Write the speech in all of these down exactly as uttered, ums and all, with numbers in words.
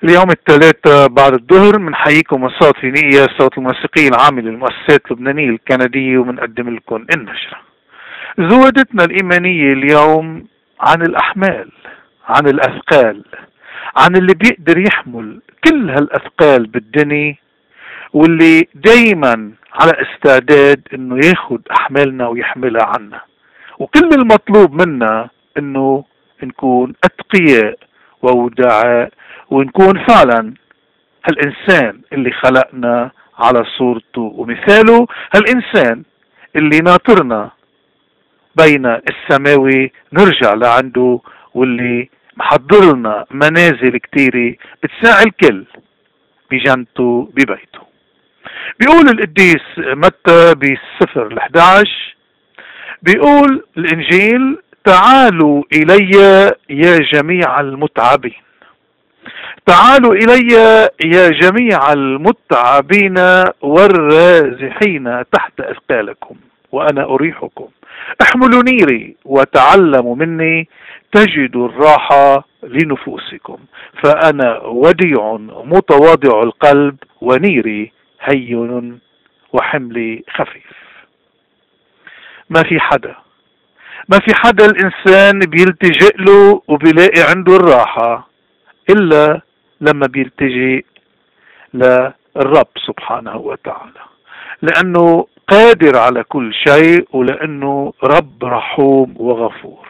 اليوم الثلاثاء بعد الظهر بنحييكم من صوت في نية صوت الموسيقي العام للمؤسسات اللبنانية الكندية وبنقدم لكم النشرة. زودتنا الإيمانية اليوم عن الأحمال، عن الأثقال، عن اللي بيقدر يحمل كل هالأثقال بالدنيا واللي دايما على استعداد انه ياخد أحمالنا ويحملها عنا، وكل المطلوب منا انه نكون أتقياء وودعاء ونكون فعلا هالإنسان اللي خلقنا على صورته ومثاله، هالإنسان اللي ناطرنا بين السماوي نرجع لعنده، واللي محضر لنا منازل كتيرة بتساعي الكل بجنته ببيته. بيقول القديس متى بالسفر الأحد عشر، بيقول الإنجيل: تعالوا إلي يا جميع المتعبين، تعالوا إلي يا جميع المتعبين والرازحين تحت أثقالكم وأنا أريحكم، احملوا نيري وتعلموا مني تجدوا الراحة لنفوسكم، فأنا وديع متواضع القلب ونيري هين وحملي خفيف. ما في حدا ما في حدا الإنسان بيلتجئ له وبيلاقي عنده الراحة إلا لما بيلتجئ للرب سبحانه وتعالى، لأنه قادر على كل شيء ولأنه رب رحوم وغفور.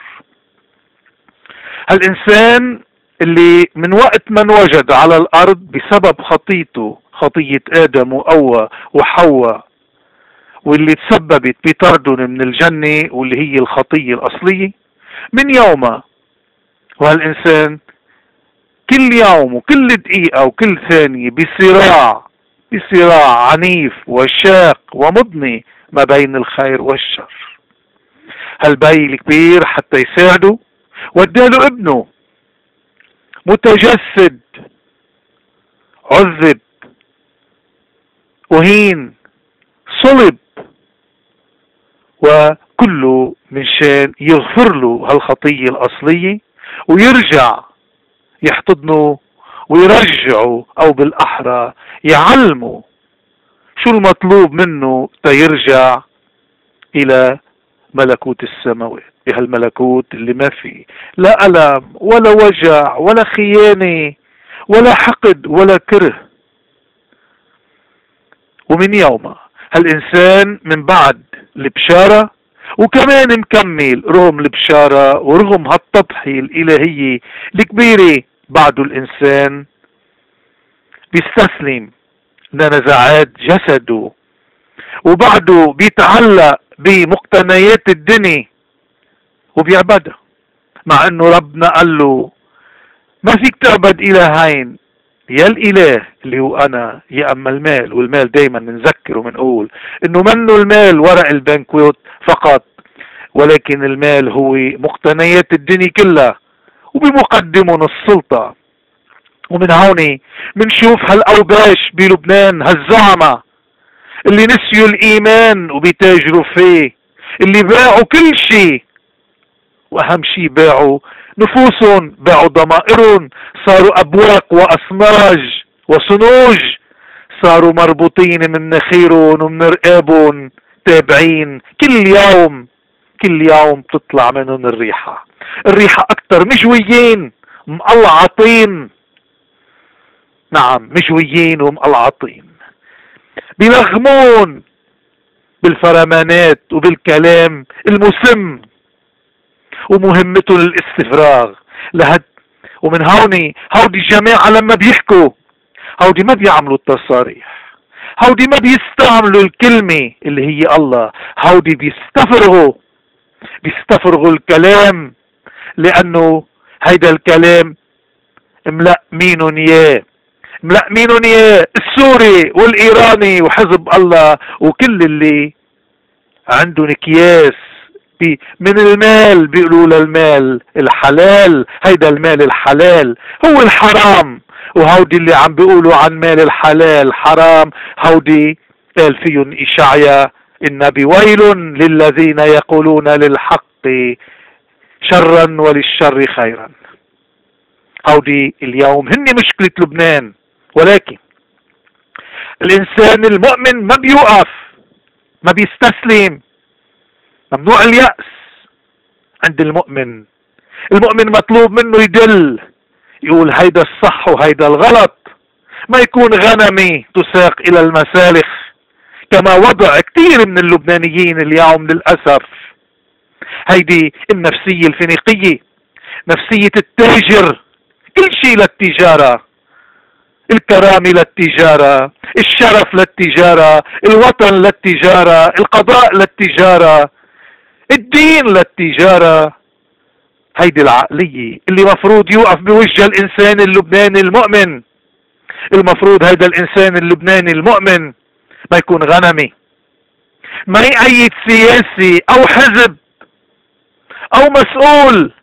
هالإنسان اللي من وقت ما انوجد على الأرض بسبب خطيته، خطية آدم وأوى وحواء، واللي تسببت بطردهم من الجنة واللي هي الخطية الأصلية، من يومها وهالإنسان كل يوم وكل دقيقة وكل ثانية بصراع بصراع عنيف وشاق ومضني ما بين الخير والشر. هالبي الكبير حتى يساعده وداله ابنه متجسد، عذب، وهين، صلب، وكله من شان يغفر له هالخطية الأصلية ويرجع يحتضنه ويرجعه، أو بالأحرى يعلمه شو المطلوب منه تيرجع إلى ملكوت السماوات، بهالملكوت اللي ما فيه لا ألم ولا وجع ولا خيانة ولا حقد ولا كره. ومن يومها هالإنسان من بعد البشارة وكمان مكمل رغم البشارة ورغم هالتضحية الإلهية الكبيرة، بعده الإنسان بيستسلم لنزعات جسده، وبعده بيتعلق بمقتنيات الدنيا وبيعبدها، مع انه ربنا قال له ما فيك تعبد إلهين، يا الإله اللي هو أنا يا أما المال. والمال دايما بنذكر وبنقول إنه منه المال ورق البنكوت فقط، ولكن المال هو مقتنيات الدنيا كلها وبمقدمهم السلطة. ومن هون بنشوف هالأوباش بلبنان، هالزعمة اللي نسيوا الإيمان وبيتاجروا فيه، اللي باعوا كل شيء، وأهم شيء باعوا نفوسهم، باعوا ضمائرهم، صاروا أبواق وأصناج وصنوج، صاروا مربوطين من نخيرهم ومن رقابهم، تابعين كل يوم كل يوم تطلع منهم الريحة، الريحة أكتر، مجويين مقلعطين، نعم مجويين ومقلعطين، بيلغمون بالفرمانات وبالكلام المسم، ومهمتهم الاستفراغ لهد. ومن هوني هودي الجماعة لما بيحكوا هودي ما بيعملوا التصاريح، هودي ما بيستعملوا الكلمة اللي هي الله، هودي بيستفرغوا بيستفرغوا الكلام، لأنه هيدا الكلام ملأ مينون ياه ملأ مينون ياه السوري والإيراني وحزب الله وكل اللي عندهم اكياس من المال، بيقولوا للمال الحلال، هيدا المال الحلال هو الحرام، وهودي اللي عم بيقولوا عن مال الحلال حرام، هودي قال فيهم إشعيا: إن بويل للذين يقولون للحق شرا وللشر خيرا. هودي اليوم هن مشكلة لبنان. ولكن الإنسان المؤمن ما بيوقف، ما بيستسلم. ممنوع اليأس عند المؤمن. المؤمن مطلوب منه يدل، يقول هيدا الصح وهيدا الغلط، ما يكون غنمي تساق إلى المسالخ كما وضع كثير من اللبنانيين اليوم للأسف. هيدي النفسية الفينيقية، نفسية التاجر، كل شيء للتجارة، الكرامة للتجارة، الشرف للتجارة، الوطن للتجارة، القضاء للتجارة، الدين للتجارة. هيدي العقلية اللي مفروض يوقف بوجه الإنسان اللبناني المؤمن. المفروض هيدا الإنسان اللبناني المؤمن ما يكون غنمي، ما يأيد سياسي أو حزب أو مسؤول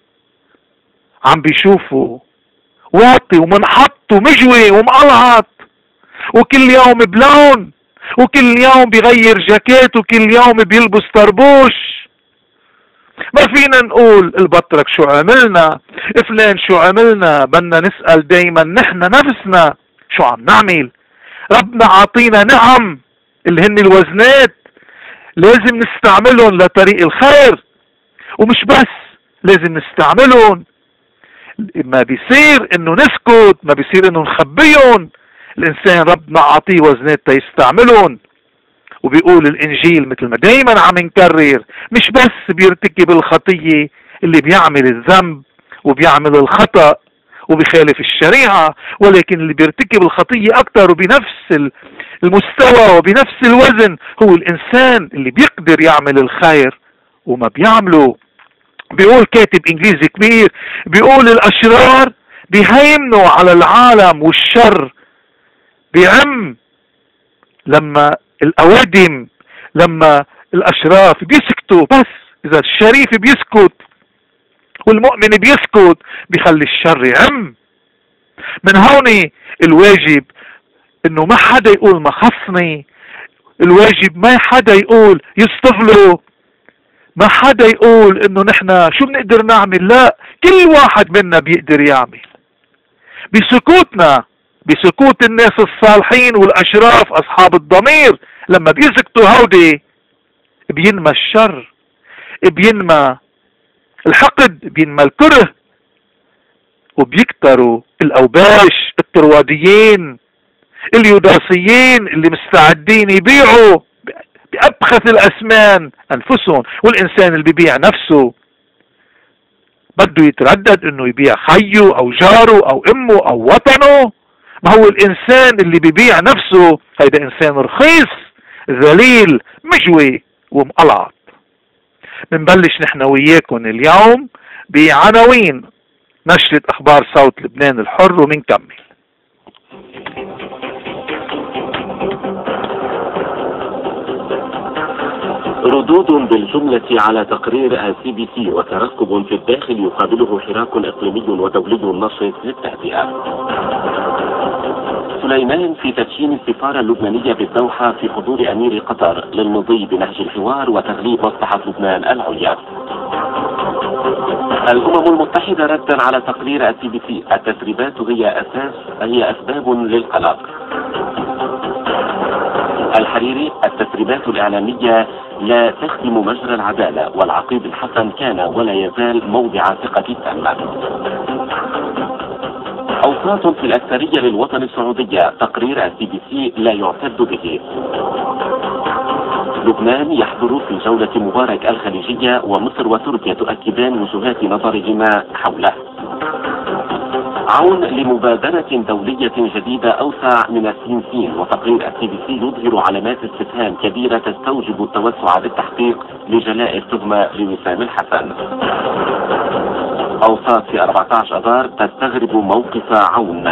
عم بيشوفه واطي ومنحط ومجوي ومقلعط وكل يوم بلون وكل يوم بيغير جاكيت وكل يوم بيلبس طربوش. ما فينا نقول البطرك شو عملنا، فلان شو عملنا. بدنا نسأل دايما نحن نفسنا شو عم نعمل. ربنا عاطينا نعم اللي هن الوزنات، لازم نستعملهم لطريق الخير، ومش بس لازم نستعملهم. ما بيصير انه نسكت، ما بيصير انه نخبيهم. الانسان ربنا عاطيه وزنات تيستعملهم. وبيقول الانجيل مثل ما دايما عم نكرر، مش بس بيرتكب الخطية اللي بيعمل الذنب وبيعمل الخطأ وبيخالف الشريعة، ولكن اللي بيرتكب الخطية اكتر وبنفس المستوى وبنفس الوزن هو الانسان اللي بيقدر يعمل الخير وما بيعمله. بيقول كاتب انجليزي كبير، بيقول الاشرار بيهيمنوا على العالم والشر بيعم لما الاوادم، لما الاشراف بيسكتوا. بس اذا الشريف بيسكت والمؤمن بيسكت بيخلي الشر يعم. من هون الواجب انه ما حدا يقول ما خصني، الواجب ما حدا يقول يصطفلوا، ما حدا يقول انه نحن شو بنقدر نعمل. لا، كل واحد منا بيقدر يعمل بسكوتنا، بسكوت الناس الصالحين والاشراف اصحاب الضمير. لما بيسكتوا هودي بينمى الشر، بينمى الحقد، بينمى الكره، وبيكتروا الاوباش، الطرواديين، اليوداسيين اللي مستعدين يبيعوا بأبخس الأثمان أنفسهم. والإنسان اللي بيبيع نفسه بده يتردد إنه يبيع خيه أو جاره أو أمه أو وطنه. ما هو الإنسان اللي بيبيع نفسه هيدا إنسان رخيص ذليل مجوي ومقلعط. بنبلش نحن وياكم اليوم بعناوين نشرة أخبار صوت لبنان الحر ومنكمل. ردود بالجملة على تقرير السي بي سي وترقب في الداخل يقابله حراك اقليمي ودولي نشط للتهدئة. سليمان في تدشين السفارة اللبنانية بالدوحة في حضور أمير قطر للمضي بنهج الحوار وتغليب مصلحة لبنان العليا. الأمم المتحدة ردا على تقرير السي بي سي، التسريبات هي أساس هي أسباب للقلق. الحريري، التسريبات الإعلامية لا تخدم مجرى العدالة، والعقيد الحسن كان ولا يزال موضع ثقة التامة. أوساط في الأكثرية للوطن السعودية، تقرير السي بي سي لا يعتد به. لبنان يحضر في جولة مبارك الخليجية، ومصر وتركيا تؤكدان وجهات نظرهما حوله. عون لمبادرة دولية جديدة أوسع من السين، وتقرير السي بي سي يظهر علامات استفهام كبيرة تستوجب التوسع بالتحقيق لجلاء التهمة لوسام الحسن. أوساط في أربعة عشر أذار تستغرب موقف عون.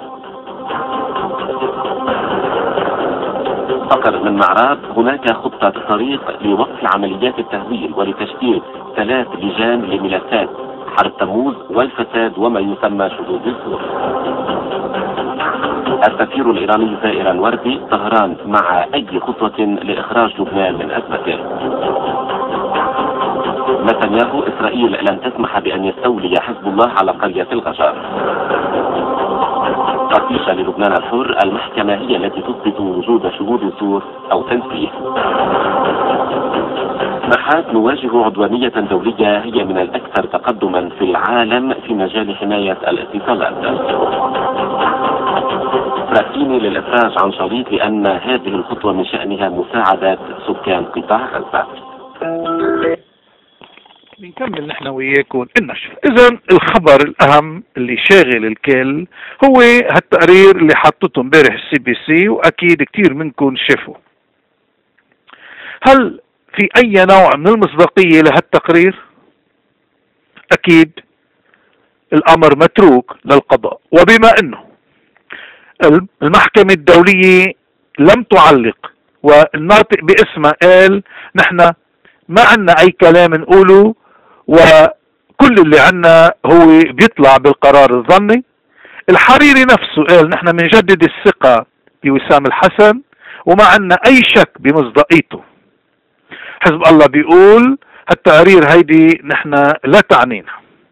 فقر من معراب، هناك خطة طريق لوقف عمليات التهويل ولتشكيل ثلاث لجان لملفات حرب تموز والفساد وما يسمى شذوذ السور. السفير الإيراني زائرا وردي، طهران مع أي خطوة لإخراج لبنان من أزمته. نتنياهو: إسرائيل لن تسمح بأن يستولي حزب الله على قرية الغجر. تفتيش للبنان الحر: المحكمة هي التي تثبت وجود شهود زور أو تنسيق. نحات: نواجه عدوانية دولية هي من الأكثر تقدما في العالم في مجال حماية الاتصالات. فراتيني: للإفراج عن شريط لأن هذه الخطوة من شأنها مساعدة سكان قطاع غزة. بنكمل نحن وياكم النشر. اذا الخبر الاهم اللي شاغل الكل هو هالتقرير اللي حطته امبارح السي بي سي، واكيد كثير منكم شافوا. هل في اي نوع من المصداقية لهالتقرير؟ اكيد الامر متروك للقضاء، وبما انه المحكمة الدولية لم تعلق والناطق باسمها قال نحن ما عنا اي كلام نقوله، وكل اللي عنا هو بيطلع بالقرار الظني. الحريري نفسه قال نحن بنجدد الثقة بوسام الحسن وما عنا اي شك بمصداقيته. حزب الله بيقول هالتقارير هيدي نحن لا تعنينا،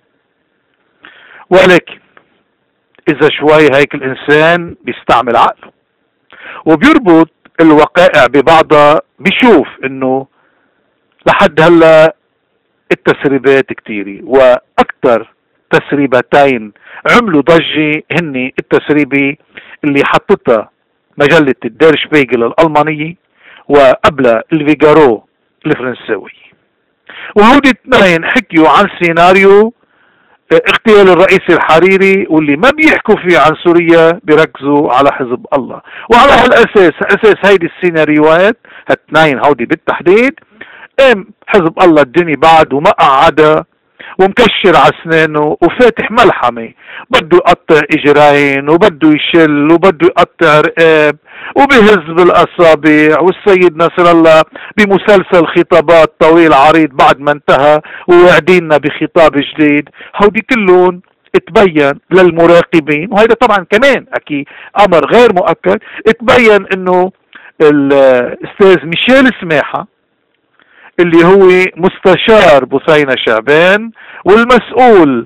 ولكن اذا شوي هيك الانسان بيستعمل عقله وبيربط الوقائع ببعضها بيشوف انه لحد هلا التسريبات كتيرة، واكثر تسريبتين عملوا ضجة هن التسريبة اللي حطتها مجلة الدير شبيغل الألمانية وقبلها الفيغارو الفرنساوي. وهودي اثنين حكيوا عن سيناريو اغتيال الرئيس الحريري، واللي ما بيحكوا فيه عن سوريا بيركزوا على حزب الله. وعلى هالاساس اساس هيدي السيناريوهات هالاثنين هودي بالتحديد قام حزب الله الدنيا بعد وما قعدها ومكشر على اسنانه وفاتح ملحمه، بده يقطع اجرين وبده يشل وبده يقطع رقاب وبهز بالاصابع. والسيد نصر الله بمسلسل خطابات طويل عريض بعد ما انتهى ووعدينا بخطاب جديد. هودي كلهم اتبين للمراقبين، وهذا طبعا كمان اكيد امر غير مؤكد، اتبين انه الاستاذ ميشيل سماحة اللي هو مستشار بثينة شعبان والمسؤول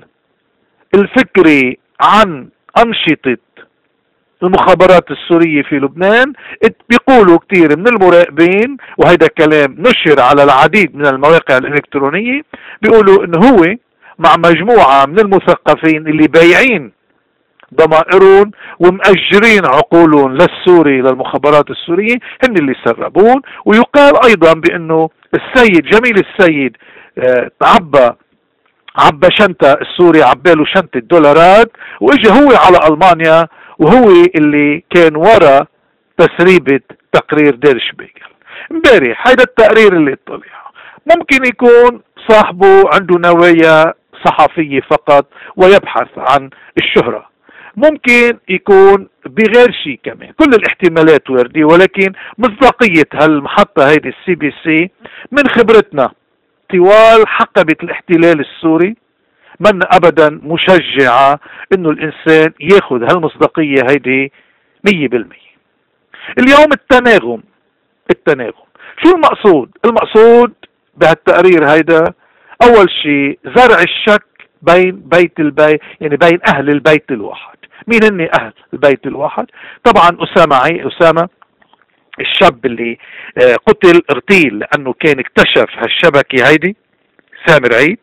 الفكري عن أنشطة المخابرات السورية في لبنان، بيقولوا كثير من المراقبين، وهذا كلام نشر على العديد من المواقع الإلكترونية، بيقولوا انه هو مع مجموعة من المثقفين اللي بايعين ضمائرهم ومأجرين عقولهم للسوري للمخابرات السورية هن اللي سربون. ويقال ايضا بانه السيد جميل السيد اه عبى عبى شنطة السوري، عباله شنطة دولارات واجا هو على المانيا، وهو اللي كان ورا تسريبة تقرير دير شبيغل امبارح. هيدا التقرير اللي طلع ممكن يكون صاحبه عنده نوايا صحفية فقط ويبحث عن الشهرة، ممكن يكون بغير شيء كمان، كل الاحتمالات واردة. ولكن مصداقية هالمحطة هيدي السي بي سي من خبرتنا طوال حقبة الاحتلال السوري من ابدا مشجعة انه الانسان ياخذ هالمصداقية هيدي مية بالمية. اليوم التناغم التناغم شو المقصود؟ المقصود بهالتقرير هيدا اول شيء زرع الشك بين بيت البيت، يعني بين اهل البيت الواحد. مين هن اهل البيت الواحد؟ طبعا اسامة عي اسامة الشاب اللي قتل اغتيل لانه كان اكتشف هالشبكة هيدي، سامر عيد،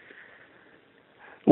و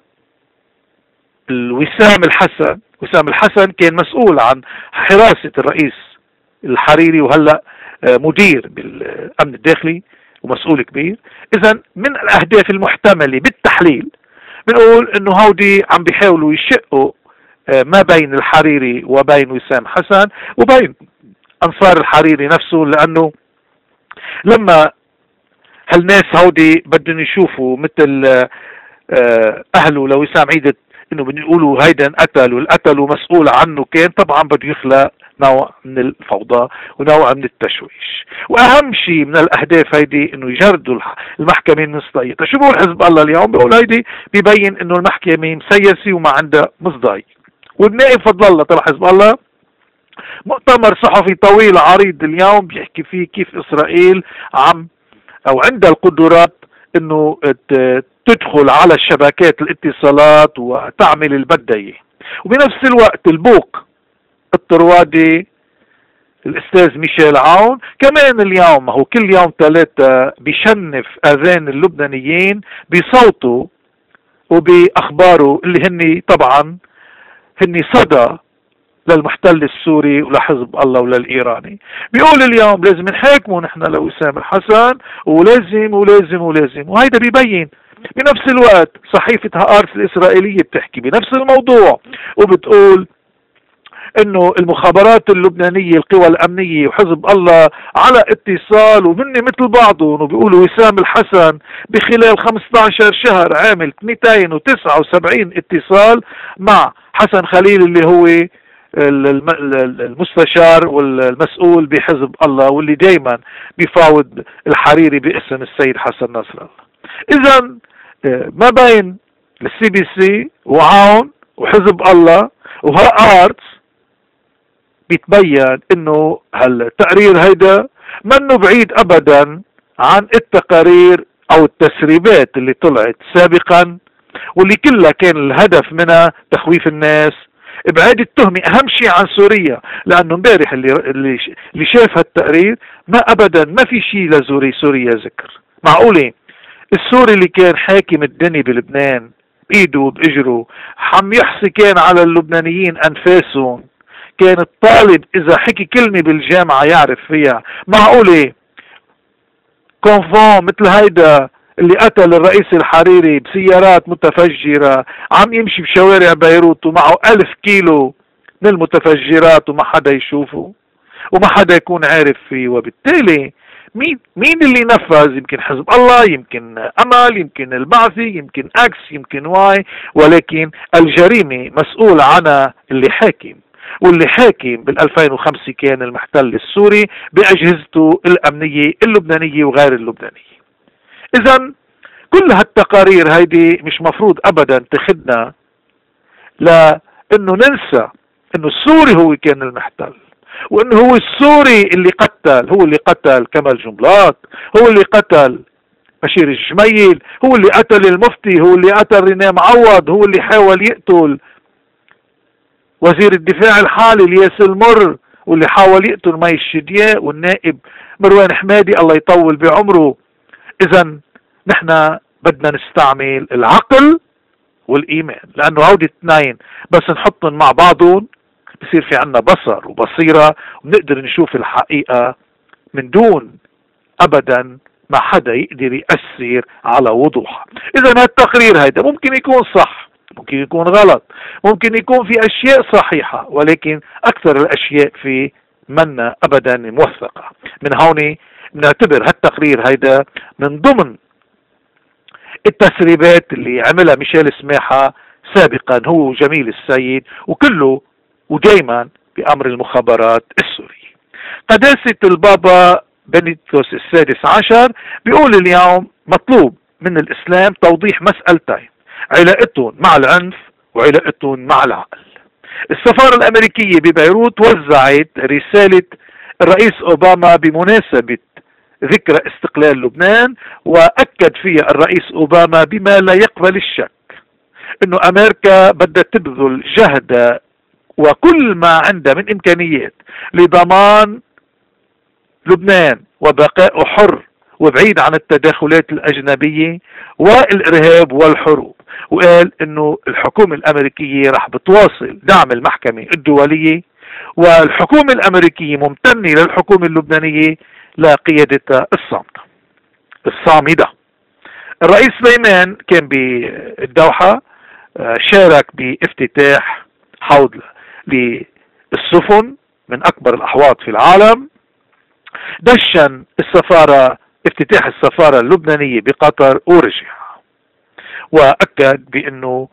الوسام الحسن. وسام الحسن كان مسؤول عن حراسة الرئيس الحريري وهلأ مدير بالامن الداخلي ومسؤول كبير. اذا من الاهداف المحتملة بالتحليل بنقول انه هودي عم بيحاولوا يشقوا ما بين الحريري وبين وسام حسن وبين انصار الحريري نفسه، لانه لما هالناس هودي بدهم يشوفوا مثل اهله لوسام عيد انه بدهم يقولوا هيدا انقتل والقتل ومسؤول عنه كان، طبعا بده يخلق نوع من الفوضى ونوع من التشويش. واهم شيء من الاهداف هيدي انه يجردوا المحكمة من مصداقيتها. شو بقول حزب الله اليوم؟ بقول هيدي ببين انه المحكمة مسيسة وما عندها مصداقية. والنائب فضل الله طلع حزب الله مؤتمر صحفي طويل عريض اليوم بيحكي فيه كيف اسرائيل عم او عندها القدرات انه تدخل على شبكات الاتصالات وتعمل البدية. وبنفس الوقت البوق الطروادي الاستاذ ميشيل عون كمان اليوم، هو كل يوم ثلاثة بيشنف اذان اللبنانيين بصوته وباخباره اللي هني طبعا هني صدى للمحتل السوري ولحزب الله وللايراني. بيقول اليوم لازم نحاكمه نحن لوسام الحسن، ولازم ولازم ولازم، وهيدا بيبين. بنفس الوقت صحيفة هآرتس الإسرائيلية بتحكي بنفس الموضوع وبتقول انه المخابرات اللبنانية القوى الامنية وحزب الله على اتصال ومني مثل بعضهم، وبيقولوا وسام الحسن بخلال خمسة عشر شهر عامل مئتين وتسعة وسبعين اتصال مع حسن خليل اللي هو المستشار والمسؤول بحزب الله واللي دايما بيفاوض الحريري باسم السيد حسن نصر الله. اذا ما بين السي بي سي وعون وحزب الله وهآرتس بيتبين انه هالتقرير هيدا منه بعيد ابدا عن التقارير او التسريبات اللي طلعت سابقا، واللي كلها كان الهدف منها تخويف الناس، ابعاد التهمة اهم شيء عن سوريا. لانه امبارح اللي اللي شاف هالتقرير ما ابدا ما في شيء لزوري سوريا ذكر. معقولة السوري اللي كان حاكم الدنيا بلبنان بايده وباجره حم يحصي كان على اللبنانيين انفاسهم، كان الطالب اذا حكي كلمة بالجامعة يعرف فيها. معقولة كونفون مثل هيدا اللي قتل الرئيس الحريري بسيارات متفجرة عم يمشي بشوارع بيروت ومعه ألف كيلو من المتفجرات وما حدا يشوفه وما حدا يكون عارف فيه؟ وبالتالي مين مين اللي نفذ؟ يمكن حزب الله، يمكن امل، يمكن البعثي، يمكن اكس، يمكن واي، ولكن الجريمة مسؤول عنها اللي حاكم، واللي حاكم بال2005 كان المحتل السوري باجهزته الامنية اللبنانية وغير اللبنانية. اذا كل هالتقارير هيدي مش مفروض ابدا تخدنا لانه ننسى انه السوري هو كان المحتل، وانه هو السوري اللي قتل، هو اللي قتل كمال جنبلاط، هو اللي قتل بشير الجميل، هو اللي قتل المفتي، هو اللي قتل رينام عوض، هو اللي حاول يقتل وزير الدفاع الحالي الياس المر، واللي حاول يقتل مي الشدياء والنائب مروان حمادي الله يطول بعمره. اذا نحن بدنا نستعمل العقل والايمان، لانه هودي الاثنين بس نحطهم مع بعضهم بصير في عنا بصر وبصيرة ونقدر نشوف الحقيقة من دون ابدا ما حدا يقدر يأثر على وضوحها. اذا هالتقرير هيدا ممكن يكون صح، ممكن يكون غلط، ممكن يكون في اشياء صحيحة، ولكن اكثر الاشياء في منا ابدا موثقة. من هون بنعتبر هالتقرير هيدا من ضمن التسريبات اللي عملها ميشيل سماحة سابقا هو جميل السيد، وكله ودايما بأمر المخابرات السورية. قداسة البابا بنيتوس السادس عشر بيقول اليوم مطلوب من الإسلام توضيح مسألتين: علاقتهم مع العنف وعلاقتهم مع العقل. السفارة الأمريكية ببيروت وزعت رسالة الرئيس أوباما بمناسبة ذكرى استقلال لبنان، وأكد فيها الرئيس أوباما بما لا يقبل الشك إنه أمريكا بدها تبذل جهد وكل ما عندها من إمكانيات لضمان لبنان وبقائه حر وبعيد عن التداخلات الأجنبية والإرهاب والحروب. وقال إنه الحكومة الأمريكية رح بتواصل دعم المحكمة الدولية، والحكومة الأمريكية ممتنة للحكومة اللبنانية لقيادتها الصامتة الصامدة. الرئيس سليمان كان بالدوحة، شارك بافتتاح حوض للسفن من أكبر الأحواض في العالم، دشن السفارة افتتاح السفارة اللبنانية بقطر ورجع، وأكد بأنه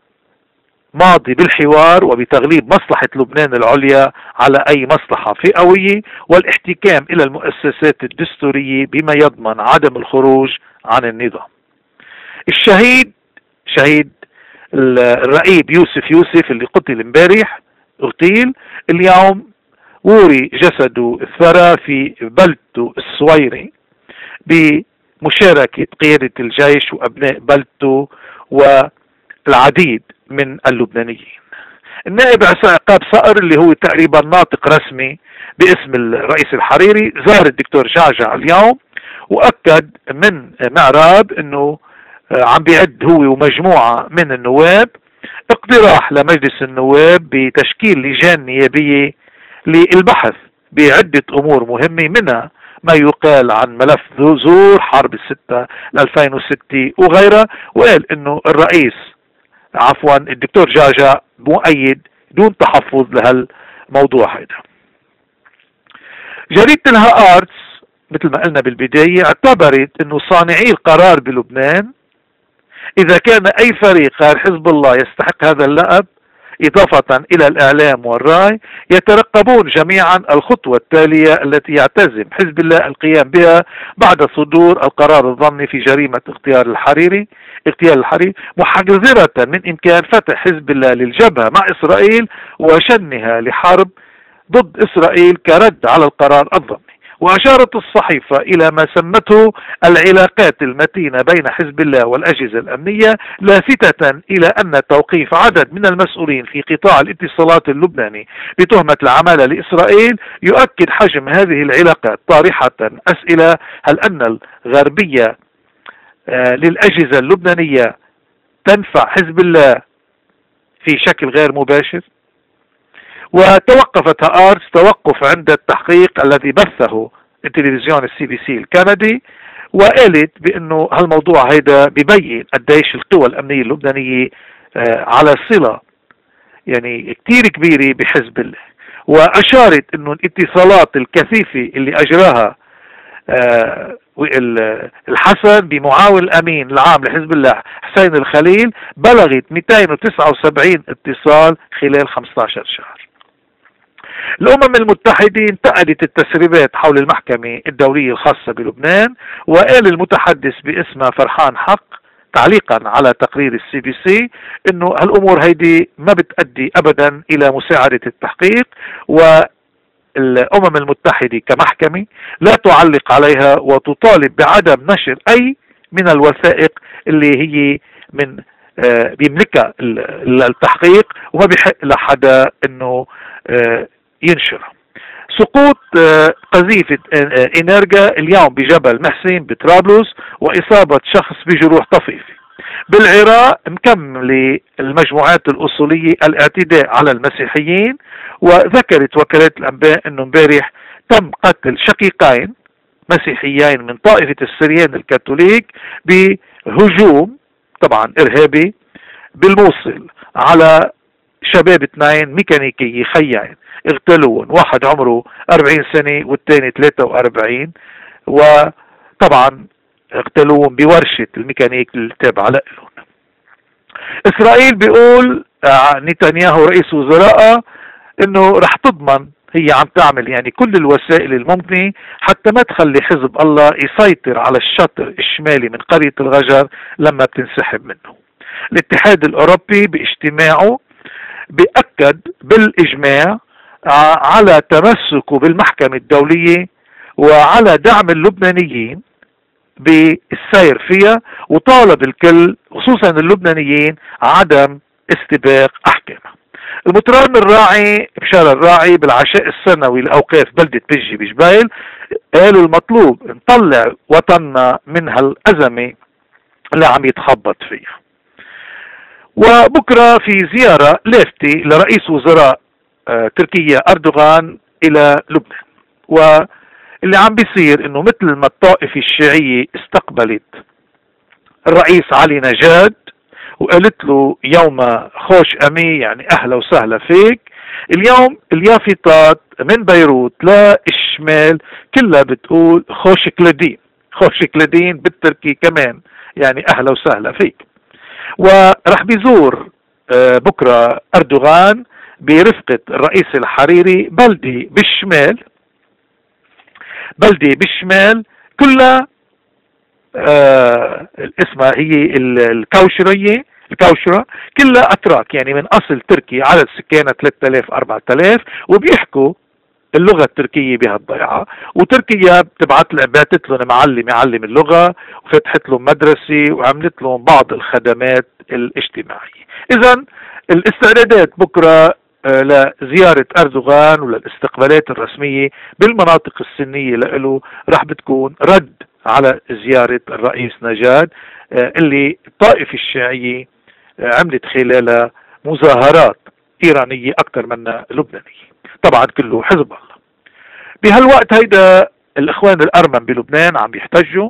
ماضي بالحوار وبتغليب مصلحة لبنان العليا على أي مصلحة فئوية، والاحتكام إلى المؤسسات الدستورية بما يضمن عدم الخروج عن النظام. الشهيد شهيد الرئيب يوسف يوسف اللي قتل امبارح اغتيل اليوم، وري جسده الثرى في بلدته الصويري مشاركة قيادة الجيش وأبناء بلدته والعديد من اللبنانيين. النائب عقاب صقر اللي هو تقريبا ناطق رسمي باسم الرئيس الحريري زار الدكتور جعجع اليوم وأكد من معراب أنه عم بيعد هو ومجموعة من النواب اقتراح لمجلس النواب بتشكيل لجان نيابية للبحث بعدة أمور مهمة، منها ما يقال عن ملف زور حرب الستة ألفين وستة وغيرها. وقال انه الرئيس عفوا الدكتور جعجع مؤيد دون تحفظ لهالموضوع هذا. جريدة الها ارتس مثل ما قلنا بالبداية اعتبرت انه صانعي القرار بلبنان اذا كان اي فريق غير حزب الله يستحق هذا اللقب إضافة إلى الإعلام والرأي يترقبون جميعا الخطوة التالية التي يعتزم حزب الله القيام بها بعد صدور القرار الظني في جريمة اغتيال الحريري اغتيال الحريري، محذرة من إمكان فتح حزب الله للجبهة مع إسرائيل وشنها لحرب ضد إسرائيل كرد على القرار الظني. وأشارت الصحيفة إلى ما سمته العلاقات المتينة بين حزب الله والأجهزة الأمنية، لافتة إلى أن توقيف عدد من المسؤولين في قطاع الاتصالات اللبناني بتهمة العمالة لإسرائيل يؤكد حجم هذه العلاقات، طارحة أسئلة: هل أن الغربية للأجهزة اللبنانية تنفع حزب الله في شكل غير مباشر؟ وتوقفت هارتس توقف عند التحقيق الذي بثه التلفزيون السي بي سي الكندي، وقالت بأنه هالموضوع هيدا ببين قديش القوى الأمنية اللبنانية على صلة يعني كتير كبيرة بحزب الله. وأشارت أنه الاتصالات الكثيفة اللي أجراها الحسن بمعاون الأمين العام لحزب الله حسين الخليل بلغت مئتين وتسعة وسبعين اتصال خلال خمسة عشر شهر. الأمم المتحدة انتقدت التسريبات حول المحكمة الدولية الخاصة بلبنان، وقال المتحدث باسمها فرحان حق تعليقا على تقرير السي بي سي انه هالامور هيدي ما بتؤدي ابدا الى مساعدة التحقيق، والامم المتحدة كمحكمة لا تعلق عليها وتطالب بعدم نشر اي من الوثائق اللي هي من بيملكها التحقيق وما بيحق لحدا انه ينشرها. سقوط قذيفة إنرجا اليوم بجبل محسن بطرابلس وإصابة شخص بجروح طفيفة. بالعراق مكملة المجموعات الأصولية الاعتداء على المسيحيين، وذكرت وكالة الأنباء أنه امبارح تم قتل شقيقين مسيحيين من طائفة السريان الكاثوليك بهجوم طبعا إرهابي بالموصل على شباب اثنين ميكانيكية خياين اغتالوهم، واحد عمره أربعين سنة والثاني ثلاثة وأربعين، وطبعا اغتالوهم بورشة الميكانيك التابعة لهم. إسرائيل بيقول نتنياهو رئيس وزراء انه رح تضمن، هي عم تعمل يعني كل الوسائل الممكنة حتى ما تخلي حزب الله يسيطر على الشطر الشمالي من قرية الغجر لما بتنسحب منه. الاتحاد الأوروبي باجتماعه بأكد بالإجماع على تمسكه بالمحكمة الدولية وعلى دعم اللبنانيين بالسير فيها، وطالب الكل خصوصا اللبنانيين عدم استباق أحكامها. المطران الراعي بشار الراعي بالعشاء السنوي لأوقاف بلدة بجي بجبيل قالوا المطلوب نطلع وطننا من هالأزمة اللي عم يتخبط فيها. وبكرة في زيارة لافتة لرئيس وزراء تركيا أردوغان إلى لبنان، واللي عم بيصير إنه مثل ما الطائفة الشيعية استقبلت الرئيس علي نجاد وقالت له يوم خوش أمي يعني أهلا وسهلا فيك، اليوم اليافطات من بيروت للشمال كلها بتقول خوش كلادين، خوش كلادين بالتركي كمان يعني أهلا وسهلا فيك. ورح بيزور بكرة أردوغان برفقة الرئيس الحريري بلدة بالشمال، بلدة بالشمال كلها آه اسمها هي الكوشرية، الكوشرة كلها أتراك يعني من أصل تركي، عدد سكانها ثلاثة آلاف أربعة آلاف، وبيحكوا اللغة التركية بهالضيعة، وتركيا بتبعت بعتت لهم معلم يعلم اللغة، وفتحت لهم مدرسة، وعملت لهم بعض الخدمات الاجتماعية. إذا الاستعدادات بكرة لزيارة أردوغان وللاستقبالات الرسمية بالمناطق السنية له رح بتكون رد على زيارة الرئيس نجاد اللي الطائفة الشيعية عملت خلالها مظاهرات إيرانية أكثر منها لبنانية، طبعا كله حزب الله. بهالوقت هيدا الإخوان الأرمن بلبنان عم بيحتجوا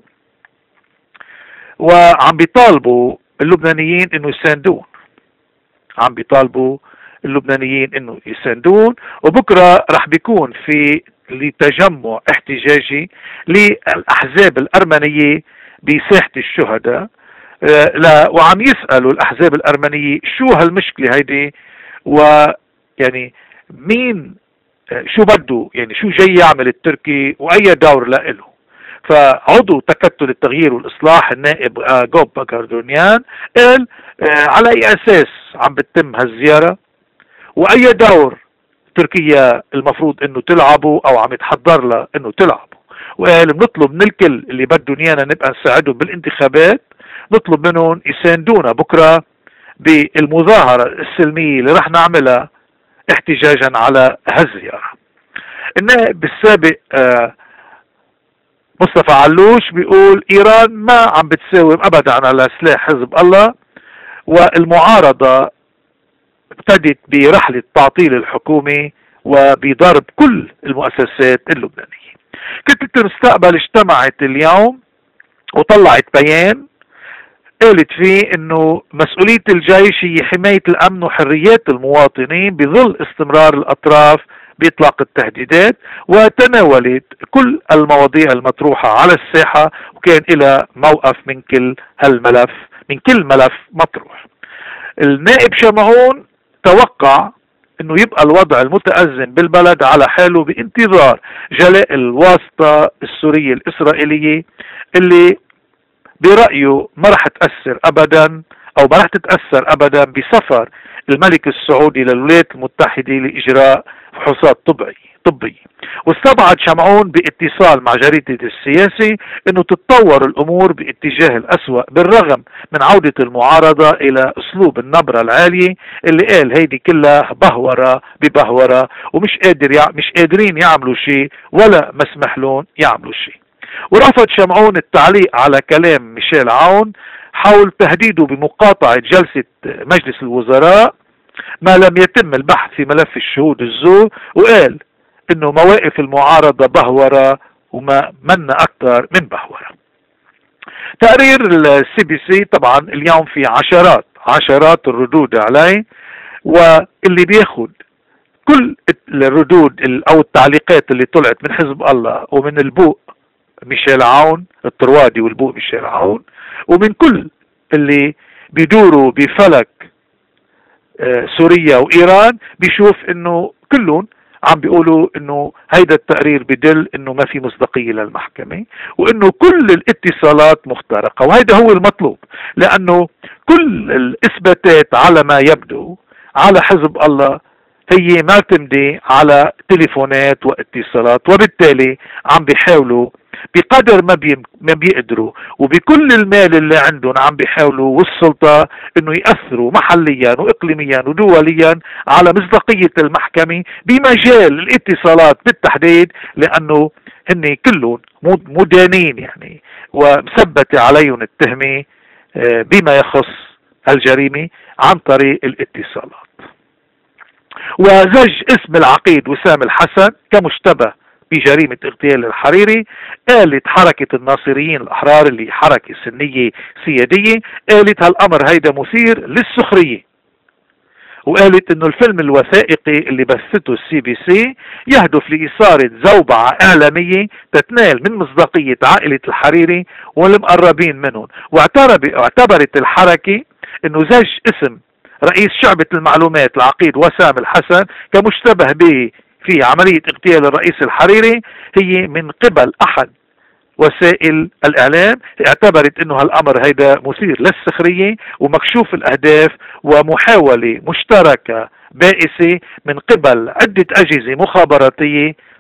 وعم بيطالبوا اللبنانيين إنه يساندون، عم بيطالبوا اللبنانيين إنه يساندون. وبكرة رح بيكون في لتجمع احتجاجي للأحزاب الأرمنية بساحة الشهداء، لا وعم يسألوا الأحزاب الأرمنية شو هالمشكلة هيدي، ويعني مين شو بده، يعني شو جاي يعمل التركي وأي دور لإله. فعضو تكتل التغيير والإصلاح النائب جوب باكردونيان قال على أي أساس عم بتتم هالزيارة وأي دور تركيا المفروض إنه تلعبه أو عم يتحضر له إنه تلعبه. وقال بنطلب من الكل اللي بدهم إيانا نبقى نساعدهم بالانتخابات، نطلب منهم يساندونا بكرة بالمظاهرة السلمية اللي رح نعملها احتجاجا على هالزيارة. النائب بالسابق مصطفى علوش بيقول إيران ما عم بتساوم أبدا على سلاح حزب الله، والمعارضة ابتدت برحلة تعطيل الحكومة وبضرب كل المؤسسات اللبنانية. كتلة المستقبل اجتمعت اليوم وطلعت بيان قالت فيه انه مسؤولية الجيش هي حماية الامن وحريات المواطنين بظل استمرار الاطراف باطلاق التهديدات، وتناولت كل المواضيع المطروحة على الساحة وكان لها موقف من كل هالملف من كل ملف مطروح. النائب شمعون توقع انه يبقى الوضع المتأزم بالبلد على حاله بانتظار جلاء الواسطة السورية الاسرائيلية اللي برأيه ما رح تأثر أبدا أو ما رح تتأثر أبدا بسفر الملك السعودي للولايات المتحدة لإجراء فحوصات طبية طبية. واستبعد شمعون باتصال مع جريدة السياسي أنه تتطور الأمور باتجاه الأسوأ بالرغم من عودة المعارضة إلى أسلوب النبرة العالية اللي قال هيدي كلها بهورة ببهورة ومش قادر يع... مش قادرين يعملوا شيء ولا مسمح لهم يعملوا شيء. ورفض شمعون التعليق على كلام ميشيل عون حول تهديده بمقاطعة جلسة مجلس الوزراء ما لم يتم البحث في ملف الشهود الزور، وقال انه مواقف المعارضة بهورة وما من اكثر من بهورة. تقرير السي بي سي طبعا اليوم في عشرات عشرات الردود عليه، واللي بياخد كل الردود او التعليقات اللي طلعت من حزب الله ومن البوق ميشيل عون الطروادي والبوق ميشيل عون ومن كل اللي بيدوروا بفلك سوريا وإيران بيشوف انه كلهم عم بيقولوا انه هيدا التقرير بدل انه ما في مصداقية للمحكمة وانه كل الاتصالات مخترقة، وهيدا هو المطلوب لانه كل الاثباتات على ما يبدو على حزب الله هي معتمدة على تليفونات واتصالات، وبالتالي عم بيحاولوا بقدر ما بي ما بيقدروا وبكل المال اللي عندهم عم بيحاولوا والسلطة انه يأثروا محليا واقليميا ودوليا على مصداقية المحكمة بمجال الاتصالات بالتحديد، لانه هن كلهم مدانين يعني ومثبتة عليهم التهمة بما يخص الجريمة عن طريق الاتصالات. وزج اسم العقيد وسام الحسن كمشتبه بجريمة اغتيال الحريري. قالت حركة الناصريين الأحرار اللي حركة سنية سيادية قالت هالأمر هيدا مثير للسخرية، وقالت انه الفيلم الوثائقي اللي بثته السي بي سي يهدف لإثارة زوبعة إعلامية تتنال من مصداقية عائلة الحريري والمقربين منهم. واعتبرت الحركة انه زج اسم رئيس شعبة المعلومات العقيد وسام الحسن كمشتبه به في عملية اغتيال الرئيس الحريري هي من قبل أحد وسائل الإعلام. اعتبرت انه هالأمر هيدا مثير للسخرية ومكشوف الأهداف ومحاولة مشتركة بائسة من قبل عدة أجهزة مخابراتية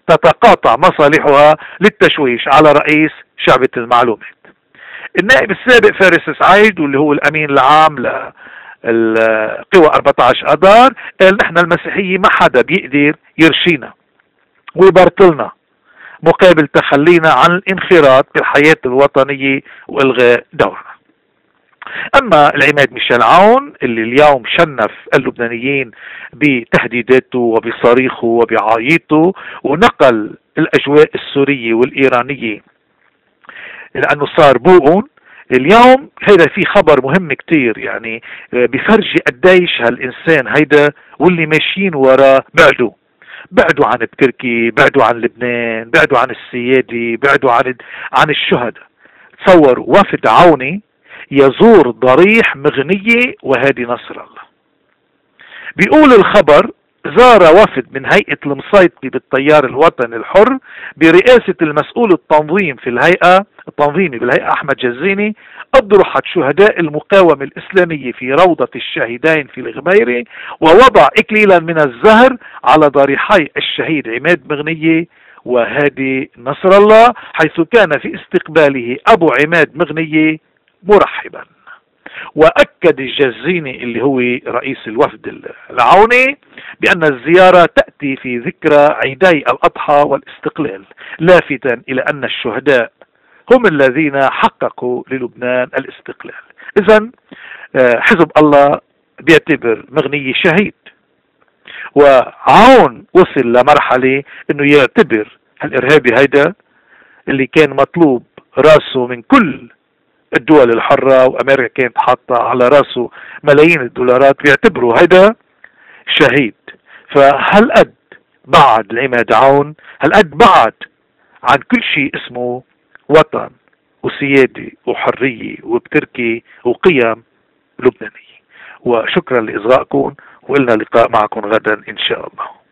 تتقاطع مصالحها للتشويش على رئيس شعبة المعلومات. النائب السابق فارس سعيد واللي هو الأمين العام للقوى أربعة عشر أذار قال نحن المسيحية ما حدا بيقدر يرشينا ويبرطلنا مقابل تخلينا عن الانخراط بالحياة الوطنية وإلغاء دورنا. أما العماد ميشيل عون اللي اليوم شنف اللبنانيين بتهديداته وبصريخه وبعايته ونقل الأجواء السورية والإيرانية لأنه صار بوقن، اليوم هيدا في خبر مهم كتير يعني بفرجي قديش هالإنسان هيدا واللي ماشيين وراه بعدوا بعدوا عن بتركي، بعدوا عن لبنان، بعدوا عن السيادة، بعدوا عن عن الشهداء. تصور وفد عوني يزور ضريح مغنية وهادي نصر الله. بيقول الخبر زار وفد من هيئة المسيطرة بالتيار الوطني الحر برئاسة المسؤول التنظيم في الهيئة التنظيمي بالهيئة أحمد جزيني أضرحة شهداء المقاومة الإسلامية في روضة الشهيدين في الغميري، ووضع إكليلا من الزهر على ضريحي الشهيد عماد مغنية وهادي نصر الله، حيث كان في استقباله أبو عماد مغنية مرحبا. وأكد الجزيني اللي هو رئيس الوفد العوني بأن الزيارة تأتي في ذكرى عيدي الأضحى والاستقلال، لافتا إلى أن الشهداء هم الذين حققوا للبنان الاستقلال. إذن حزب الله بيعتبر مغنية شهيد، وعون وصل لمرحلة انه يعتبر هالإرهابي هيدا اللي كان مطلوب راسه من كل الدول الحرة وأمريكا كانت حاطة على راسه ملايين الدولارات، بيعتبروا هيدا شهيد. فهل قد بعد العماد عون، هل قد بعد عن كل شيء اسمه وطن وسيادة وحرية وبتركي وقيم لبنانية. وشكرا لإصغائكم، وإلنا لقاء معكم غدا إن شاء الله.